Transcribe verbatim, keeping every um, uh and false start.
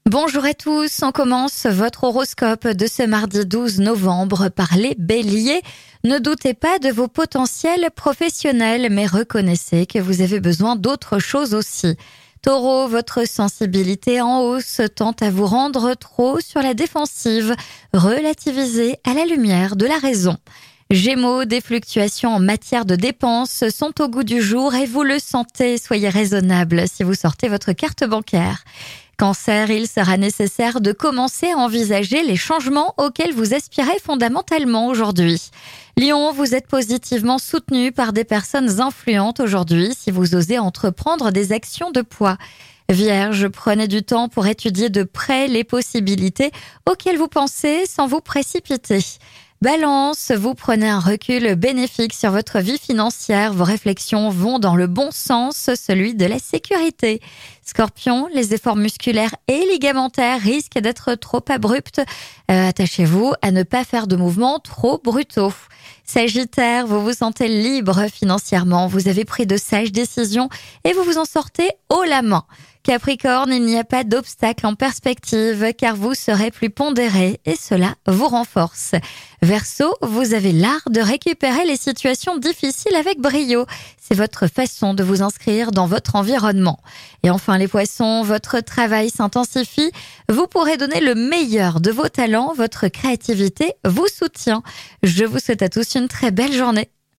Bonjour à tous, on commence votre horoscope de ce mardi douze novembre par les béliers. Ne doutez pas de vos potentiels professionnels, mais reconnaissez que vous avez besoin d'autre chose aussi. Taureau, votre sensibilité en hausse tend à vous rendre trop sur la défensive. Relativisez à la lumière de la raison. Gémeaux, des fluctuations en matière de dépenses sont au goût du jour et vous le sentez, soyez raisonnable si vous sortez votre carte bancaire. Cancer, il sera nécessaire de commencer à envisager les changements auxquels vous aspirez fondamentalement aujourd'hui. Lion, vous êtes positivement soutenu par des personnes influentes aujourd'hui si vous osez entreprendre des actions de poids. Vierge, prenez du temps pour étudier de près les possibilités auxquelles vous pensez sans vous précipiter. Balance, vous prenez un recul bénéfique sur votre vie financière. Vos réflexions vont dans le bon sens, celui de la sécurité. Scorpion, les efforts musculaires et ligamentaires risquent d'être trop abrupts. Euh, attachez-vous à ne pas faire de mouvements trop brutaux. Sagittaire, vous vous sentez libre financièrement. Vous avez pris de sages décisions et vous vous en sortez haut la main. Capricorne, il n'y a pas d'obstacle en perspective car vous serez plus pondéré et cela vous renforce. Verseau, vous avez l'art de récupérer les situations difficiles avec brio. C'est votre façon de vous inscrire dans votre environnement. Et enfin les poissons, votre travail s'intensifie. Vous pourrez donner le meilleur de vos talents. Votre créativité vous soutient. Je vous souhaite à tous une très belle journée.